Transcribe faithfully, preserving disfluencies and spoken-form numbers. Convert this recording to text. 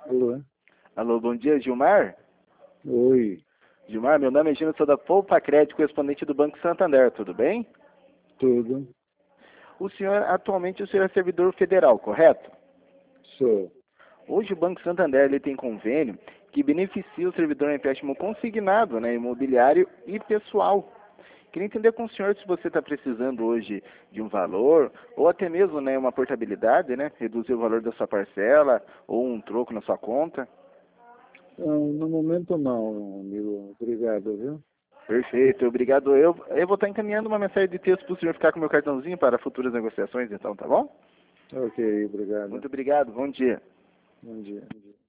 Alô? Alô, bom dia, Gilmar? Oi, Gilmar, meu nome é Gino, sou da Poupa Crédito, correspondente do Banco Santander, tudo bem? tudo? O senhor, atualmente, o senhor é servidor federal, correto? Sou. Hoje o Banco Santander ele tem convênio que beneficia o servidor em empréstimo consignado, né, imobiliário e pessoal. Queria entender com o senhor se você está precisando hoje de um valor, ou até mesmo, né, uma portabilidade, né, reduzir o valor da sua parcela, ou um troco na sua conta. Não, no momento não, amigo. Obrigado, viu? Perfeito, obrigado. Eu, eu vou estar encaminhando uma mensagem de texto para o senhor ficar com o meu cartãozinho para futuras negociações, então, tá bom? Ok, obrigado. Muito obrigado, bom dia. Bom dia.